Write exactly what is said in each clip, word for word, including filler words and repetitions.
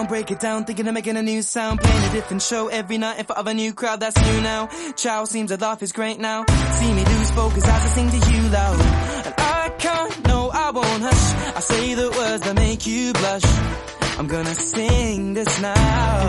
down, break it down, thinking of making a new sound. Playing a different show every night in front of a new crowd that's new now. Chow seems to laugh is great now. See me lose focus as I sing to you loud. And I can't, no I won't hush. I say the words that make you blush. I'm gonna sing this now.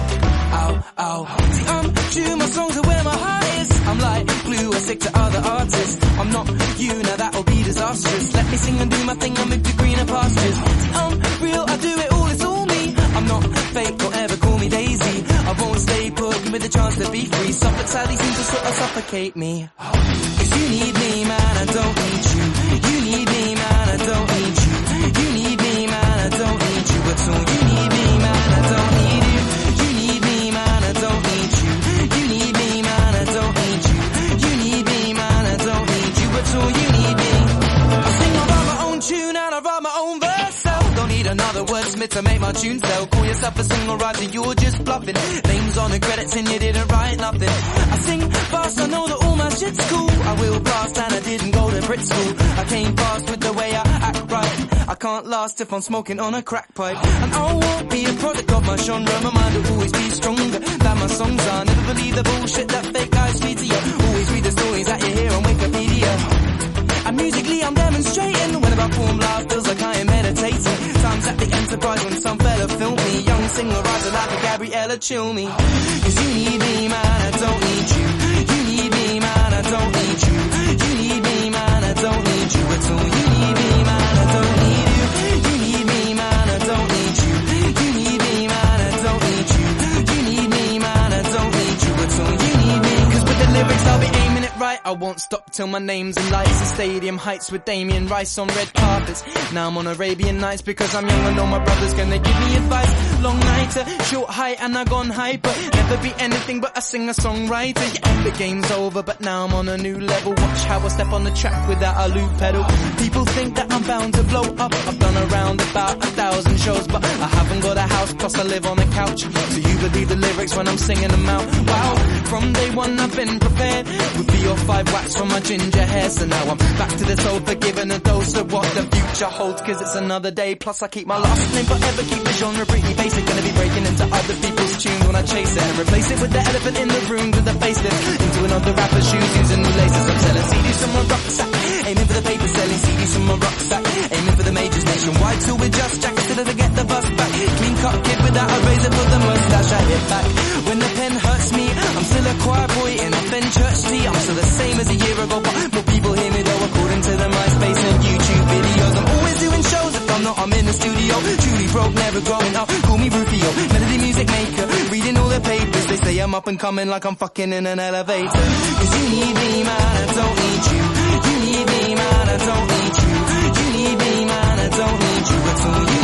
Ow, ow. See, I'm true, my songs are where my heart is. I'm like glue, I stick to other artists. I'm not you, now that'll be disastrous. Let me sing and do my thing, I'll move to greener pastures. See, I'm real, I do it all, it's all me. I'm not fake, don't ever call me Daisy. I won't stay put with the chance to be free. Suffolk sadly seems to sort of suffocate me. Cause you need me, man, I don't need you. You need me, man, I don't need you. You need me, man, I don't need you at all. You need me, man, I don't need you. You need me, man, I don't need you. You need me, man, I don't need you. You need me, man, I don't need you at all. You need me. I sing, I write my own tune and I write my own verse. So don't need another wordsmith to make my tune sell. Call yourself a singer writer, you're just bluffing. Names on the credits and you didn't write nothing. I sing fast, I know that all my shit's cool. I will blast and I didn't go to Brit school. I came fast with the way I act right. I can't last if I'm smoking on a crack pipe. And I won't be a product of my genre. My mind will always be stronger than my songs are. Never believe the bullshit that fake guys feed to you. Always read the stories that you hear on Wikipedia. And musically I'm demonstrating. When I perform live feels like I am meditating. Times at the Enterprise when some fella filmed me. Young singer writer like a Gabriella chill me. Cause you need me, man, I don't need you. You need me, man, I don't need you. You need me, man, I don't need you at all. You need me, man, I don't need you. You need me, man, I don't need you. You need me, man, I don't need you. You need me, man, I don't need you at all. You need me. Cause with the lyrics I'll be aiming it right. I won't stop till my name's in lights and stadium heights with Damien Rice on red carpets. Now I'm on Arabian Nights because I'm young and all my brothers gonna give me advice. Long nighter, short height and I gone hyper. Never be anything but a singer-songwriter. Yeah, the game's over but now I'm on a new level. Watch how I step on the track without a loop pedal. People think that I'm bound to blow up. I've done around about a thousand shows but I haven't got a house plus I live on a couch. So you believe the lyrics when I'm singing them out. Wow, from day one I've been prepared with three or five wax from my ginger hair. So now I'm back to this old forgiven a dose of what the future holds. Cause it's another day plus I keep my last name forever. Keep the genre pretty basic. Gonna be breaking into other people's tunes when I chase it. And replace it with the elephant in the room with a facelift. Into another rapper's shoes using new laces. I'm selling C Ds from my rucksack. Aiming for the paper, selling C Ds from my rucksack. Aiming for the majors nationwide till we're just jackets till I get the bus back. Clean cut kid without a razor for the mustache. I hit back when the pen hurts me. I'm still a choir boy in a Fenchurch tee. I'm still the same as a year ago, but more people hear me though according to the MySpace and YouTube videos. I'm always doing shows. If I'm not, I'm in the studio. Truly broke, never growing up. Call me Rufio, melody music maker. Reading all the papers, they say I'm up and coming like I'm fucking in an elevator. Cause you need me, man, I don't need you. You need me, man, I don't need you. You need me, man, I don't need you at all. You